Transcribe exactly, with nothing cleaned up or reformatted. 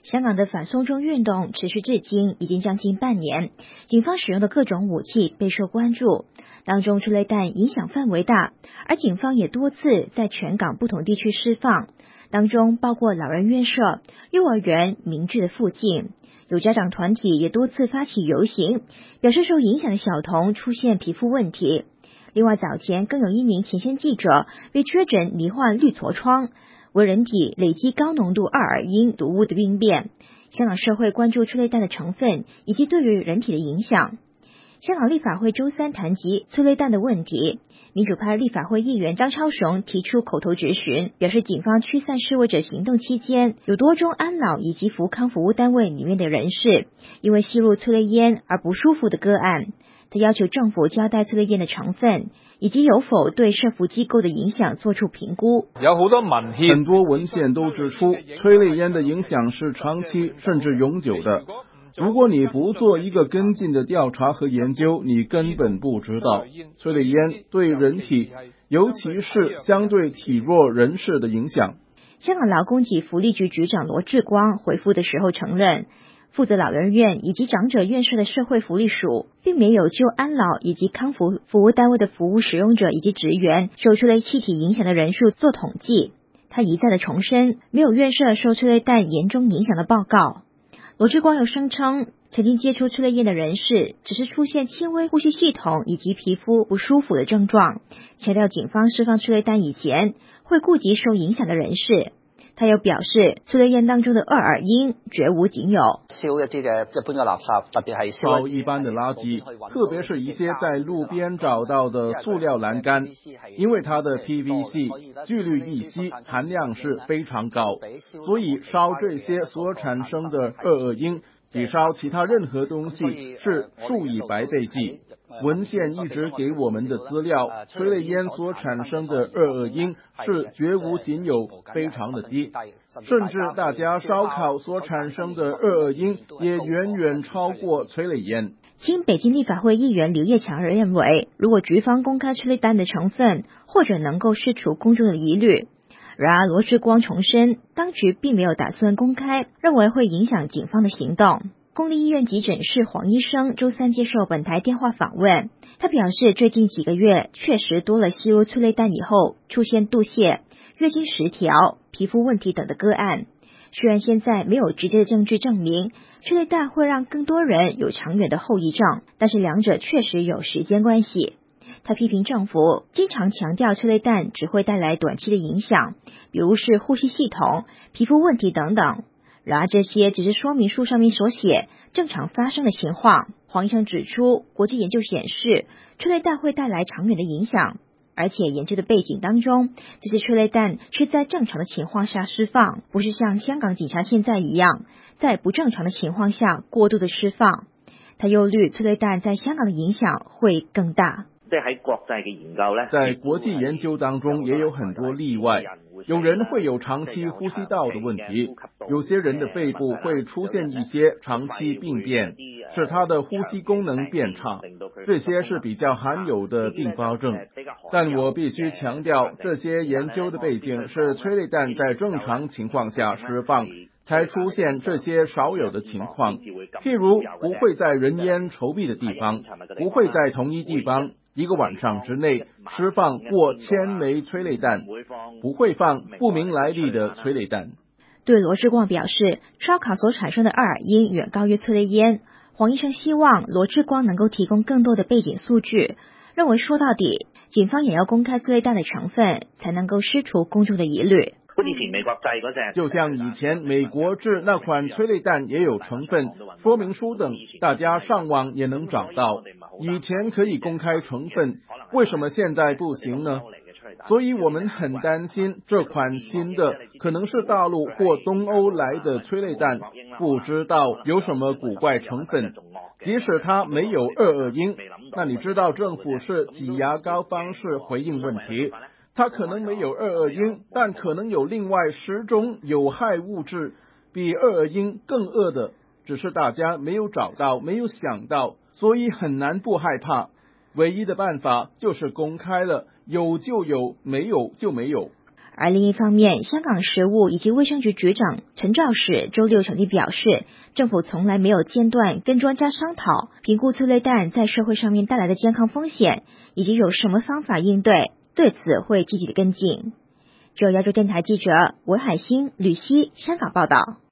香港的反送中运动持续至今已经将近半年，警方使用的各种武器备受关注，当中催泪弹影响范围大，而警方也多次在全港不同地区释放，当中包括老人院舍、幼儿园、民居的附近。有家长团体也多次发起游行，表示受影响的小童出现皮肤问题。另外早前更有一名前线记者被确诊罹患绿痤疮，为人体累积高浓度二尔英毒物的病变。香港社会关注催泪弹的成分以及对于人体的影响。香港立法会周三谈及催泪弹的问题，民主派立法会议员张超雄提出口头质询，表示警方驱散示威者行动期间，有多宗安老以及福康服务单位里面的人士因为吸入催泪烟而不舒服的个案。他要求政府交代催泪烟的成分，以及有否对社福机构的影响做出评估。 有好多文献，很多文献都指出，催泪烟的影响是长期甚至永久的。如果你不做一个跟进的调查和研究，你根本不知道催泪烟对人体，尤其是相对体弱人士的影响。 香港劳工及福利局局长罗致光回复的时候承认，负责老人院以及长者院舍的社会福利署并没有就安老以及康复服务单位的服务使用者以及职员受催泪气体影响的人数做统计。他一再的重申，没有院舍受催泪弹严重影响的报告。罗致光又声称，曾经接触催泪烟的人士只是出现轻微呼吸系统以及皮肤不舒服的症状，强调警方释放催泪弹以前会顾及受影响的人士。他又表示，催泪烟当中的二尔英绝无仅有。 燒一啲嘅一般嘅垃圾，特別係燒一般的垃圾，特別是一些在路邊找到的塑料欄杆，因為它的 P V C 聚氯乙烯含量是非常高，所以燒這些所產生的二爾英比燒其他任何東西是數以百倍計。文獻一直給我們的資料，催淚煙所產生的二爾英是絕無僅有，非常的低，甚至大家燒烤所產生的二爾英也遠遠超過催淚煙。 經北京立法會議員劉業強認為，如果局方公開催淚彈的成分，或者能夠釋除公眾的疑慮。然而羅致光重申，當局並沒有打算公開，認為會影響警方的行動。公立醫院急診室黃醫生周三接受本台電話訪問，他表示最近幾個月確實多了吸入催淚彈以後出現肚瀉、月經失調、皮膚問題等的個案。雖然現在沒有直接的證據證明催淚彈會讓更多人有長遠的後遺症，但是兩者確實有時間關係。他批評政府經常強調催淚彈只會帶來短期的影響，比如是呼吸系統、皮膚問題等等。然而這些只是說明書上面所寫正常發生的情況。黃醫生指出，國際研究顯示催淚彈會帶來長遠的影響，而且研究的背景當中，這些催淚彈是在正常的情況下釋放，不是像香港警察現在一樣在不正常的情況下過度的釋放。他憂慮催淚彈在香港的影響會更大。 即係喺國際嘅研究呢， 在國際研究當中也有很多例外，有人會有長期呼吸道的問題，有些人的肺部會出現一些長期病變，使他的呼吸功能變差，這些是比較罕有的併發症。但我必須強調，這些研究的背景是催淚彈在正常情況下釋放，才出現這些少有的情況，譬如不會在人煙稠密的地方，不會在同一地方一個晚上之內釋放過千枚催淚彈，不會放不明來歷的催淚彈。 對羅致光表示，燒烤所產生的二爾英遠高於催淚煙。黃醫生希望羅致光能夠提供更多的背景數據，認為說到底，警方也要公開催淚彈的成分，才能夠釋除公眾的疑慮。 就像以前美國製那款催淚彈也有成分、說明書等，大家上網也能找到。以前可以公開成分，為什麼現在不行呢？所以我們很擔心這款新的可能是大陸或東歐來的催淚彈，不知道有什麼古怪成分。即使它沒有二爾英，那你知道政府是擠牙膏方式回應問題。它可能沒有二爾英，但可能有另外十種有害物質，比二爾英更惡的，只是大家沒有找到，沒有想到，所以很難不害怕。唯一的辦法就是公開了，有就有，沒有就沒有。 而另一方面，香港食物以及卫生局局长陈肇始周六场地表示，政府从来没有间断跟专家商讨评估催泪弹在社会上面带来的健康风险，以及有什么方法应对，对此会积极的跟进。就亚洲电台记者韦海欣、吕希香港报道。